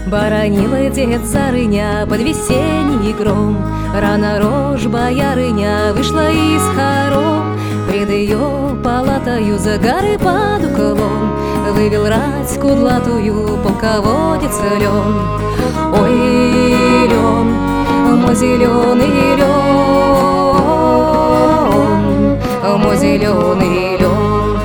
Боронила дед Зарыня под весенний гром. Рано рожь боярыня вышла из хором. Пред ее палатою за горы под уклон вывел рать кудлатую полководец Лен. Ой, Лен, мой зеленый Лен, мой зеленый Лен.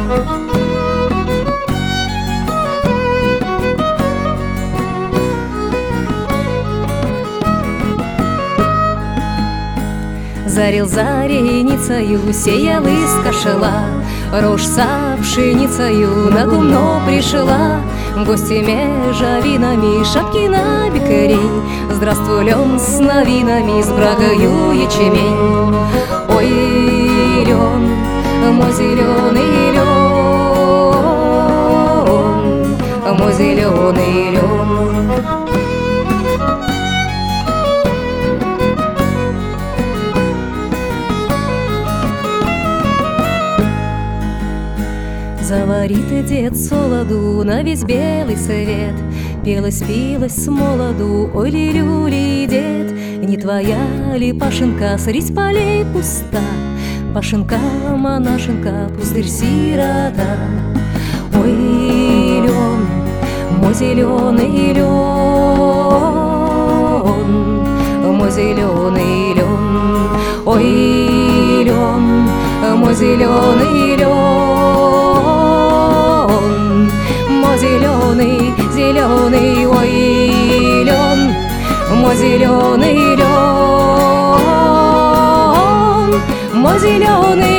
Зарил зареницею, сеял из кошела, рожь со пшеницею на гумно пришла. Гости межа винами, шапки на бекарень. Здравствуй, Лен, с новинами, с брагою ячемень. Ой, Лен, мой зеленый Лен, мой зеленый Лен. Заварит дед солоду на весь белый свет, пелось-пилось с молоду, ой, ли-люли, дед. Не твоя ли Пашенка средь полей пуста? Пашенка, монашенка, пустырь-сирота. Ой, Лен, мой зеленый Лен, мой зеленый Лен. Ой, Лен, мой зеленый Лен, мой зеленый, зеленый, ой, Лен, мой зеленый Лен, мой зеленый.